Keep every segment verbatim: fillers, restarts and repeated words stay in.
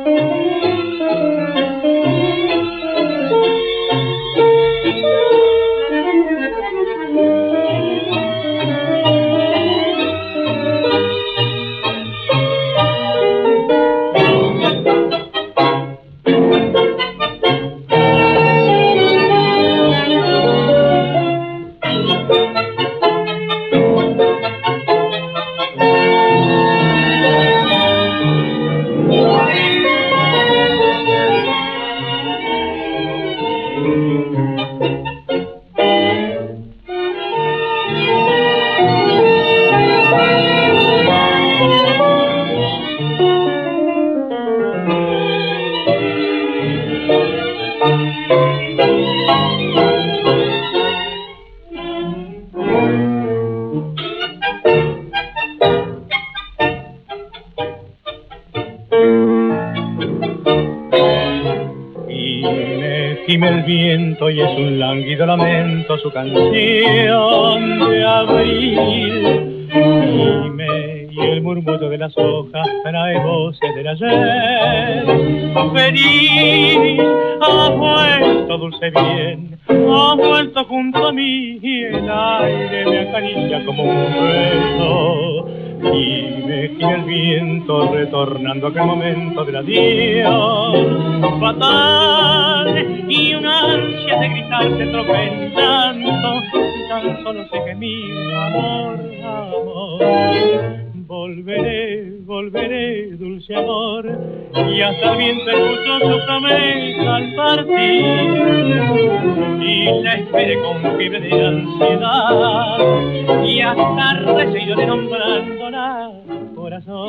Gime el viento y es un lánguido lamento su canción de abril. Gime y el murmullo de las hojas trae voces del ayer. Feliz, ha vuelto dulce bien, ha vuelto junto a mí y el aire me acaricia como un beso. Gime, gime el viento retornando a aquel momento del adiós fatal y una ansia de gritar se trocó en llanto y tan solo sé que mi amor, amor volveré, volveré, dulce amor, y hasta el viento escuchó su promesa al partir y la esperé con fiebre de ansiedad y hasta recé de nombrándola corazón.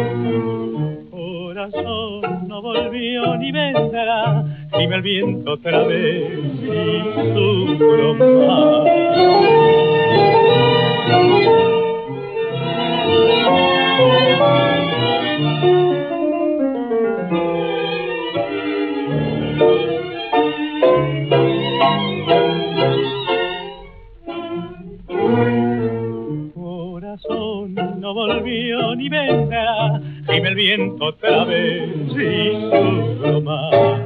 Corazón no volvió ni vendrá, gime el viento otra vez y sufro más. Corazón no volvió ni vendrá, gime el viento otra vez y sufro más.